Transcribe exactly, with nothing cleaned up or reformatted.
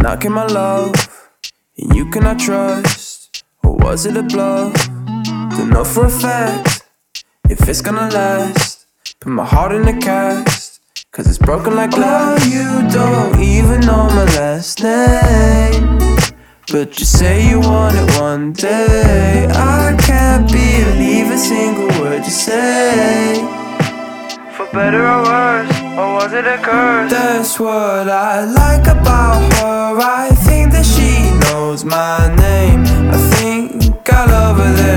knocking my love, and you cannot trust. Or was it a bluff? Don't know for a fact if it's gonna last. Put my heart in a cast, cause it's broken like glass. Oh, you don't even know my last name, but you say you want it one day. I can't believe a single word you say. For better or worse, or was it a curse? That's what I like about her. I think that she knows my name.